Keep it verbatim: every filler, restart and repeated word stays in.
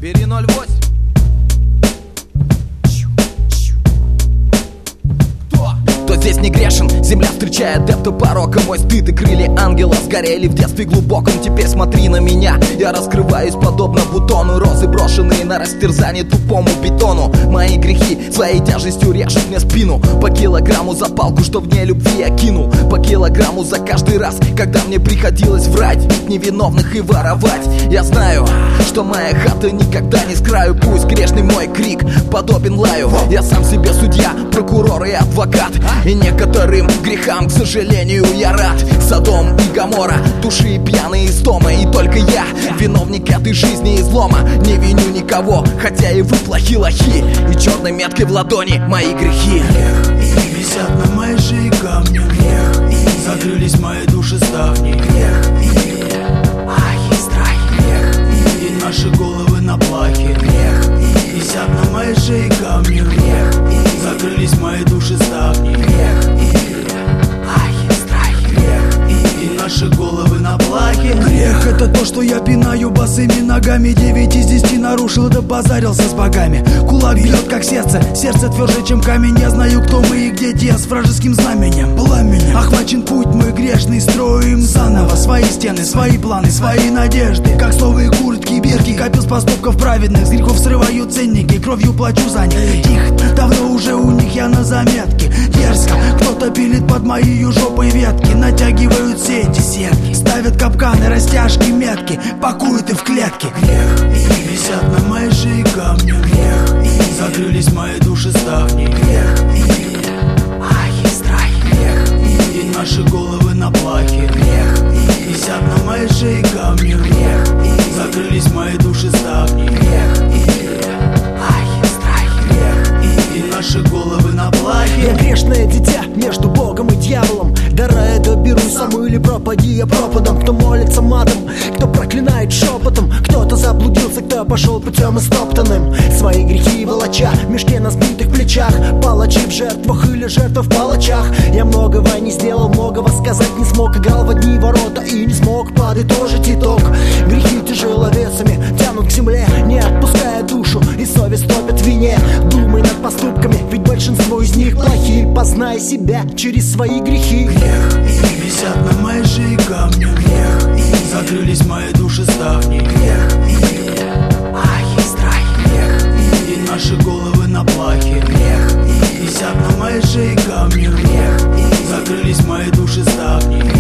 Бери ноль восемь. Кто здесь не грешен? Земля встречает адепта порока. Мой стыд и крылья ангела сгорели в детстве глубоком. Теперь смотри на меня, я раскрываюсь подобно бутону. Розы, брошенные на растерзание тупому бетону. Мои грехи своей тяжестью режут мне спину. По килограмму за палку, что в ней любви я кинул. По килограмму за каждый раз, когда мне приходилось врать, бить невиновных и воровать. Я знаю, что моя хата никогда не с краю. Пусть грешный мой крик подобен лаю. Я сам себе судья, прокурор и адвокат. И некоторым грехам, к сожалению, я рад. Содом и Гоморра, души пьяные истома. И только я, виновник этой жизни излома. Не виню никого, хотя и вы плохи лохи. И черной меткой в ладони мои грехи. Грех висят на моей шее камни. Грех закрылись мои души ставни. Грех ах, и страх. Грех и наши головы на плахе. Грех висят на моей шее камни. Грех закрылись мои души ставни. Грех ах, и страх. Грех и наши головы на плахе. Грех — это то, что я пинаю босыми ногами. Девять из десяти нарушил, да базарился с богами. Кулак бьет как сердце, сердце тверже, чем камень. Я знаю, кто мы и где те, с вражеским знаменем, пламенем. Охвачен путь мой грешный, строим заново свои стены, свои планы, свои надежды. Как словые куртки, бирки, копил с поступков праведных. С грехов срываю ценники, кровью плачу за них. Их давно уже у них я на заметке. Дерзко, кто-то пилит под моей жопой ветки. Натягивают сети, сетки, ставят капканы, растяжки, метки, пакуют и в клетки. Грех висят на моей шее камни. Грех закрылись мои души ставни. Грех ах, и страх. Грех и наши головы на плахе. Грех висят на моей шее камни. Грех закрылись мои души ставни. Грех ах, и страх. Грех и наши головы на плахе. Я грешное дитя между Богом и дьяволом. Дара я доберу сам или пропади я пропадом. Кто молится матом, кто проклинает шепотом. Кто-то заблудился, кто пошел путем истоптанным. Свои грехи волоча в мешке на сбитых плечах. Палачи в жертвах или жертва в палачах. Я многого не сделал, многого сказать не смог. Играл в одни ворота и не смог подытожить итог. Грехи тяжеловесами тянут к земле, не отпуская душу, и совесть топит в вине. Думай над поступками, ведь большинство из них плохие. Познай себя через свои грехи. Грех висят на моей шее камни. Грех закрылись мои души ставни. Грех ах, и страх. Грех и наши головы на плахе. Грех висят на моей шее камни. Грех закрылись мои души ставни.